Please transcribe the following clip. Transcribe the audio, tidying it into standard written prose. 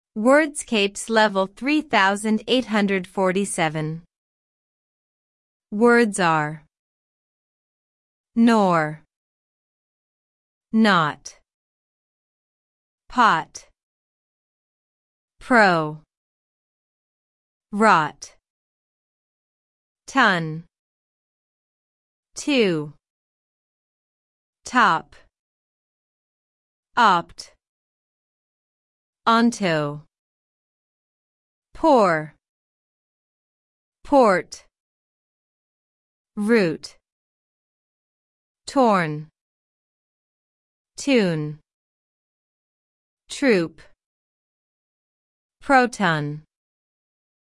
Wordscapes level 3847. Words are nor, not, pot, pro, rot, ton, to, top, opt, onto, pour, port, root, torn, tune, troop, proton.